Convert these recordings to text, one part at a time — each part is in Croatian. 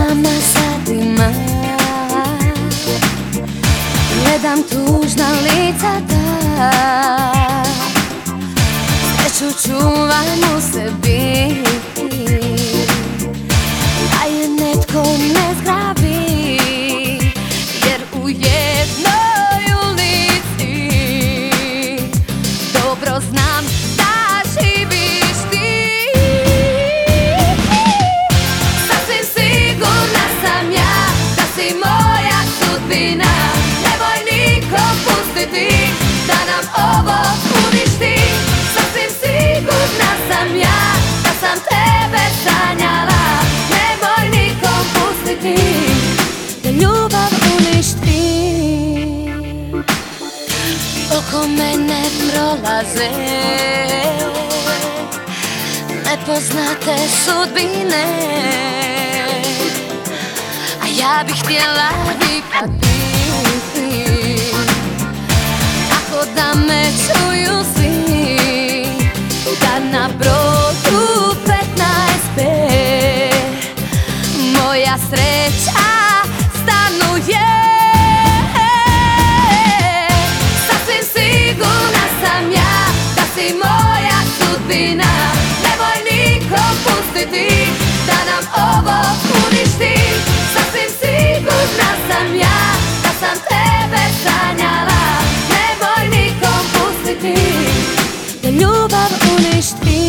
nama sad ima. Gledam tužna lica ta, sreću čuvam u sebi, da je netko ne zgrabi, jer u jednoj ulici dobro znam da živiš ti. Sasvim sigurna sam ja da si moja sudbina. Nemoj nikom pustiti da nam ovo uništi. Sasvim sigurna sam ja da sam tebe sanjala. Nemoj nikom pustiti da ljubav uništi. Oko mene prolaze nepoznate sudbine, a ja bih htjela vikati tako da me čuju svi, da na brodu 15B moja sreća stanuje. Sasvim sigurna sam ja da si moja sudbina. Nemoj nikom pustiti da nam ovo uništi. Sasvim sigurna sam ja da sam tebe sanjala. Nemoj nikom pustiti da ljubav uništi.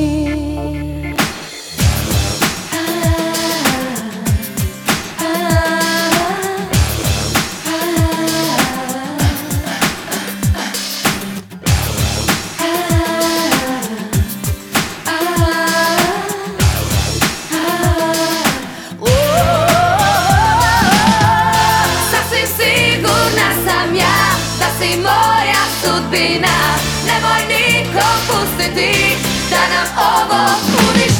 Moja sudbina, nemoj nikom pustiti da nam ovo uništi.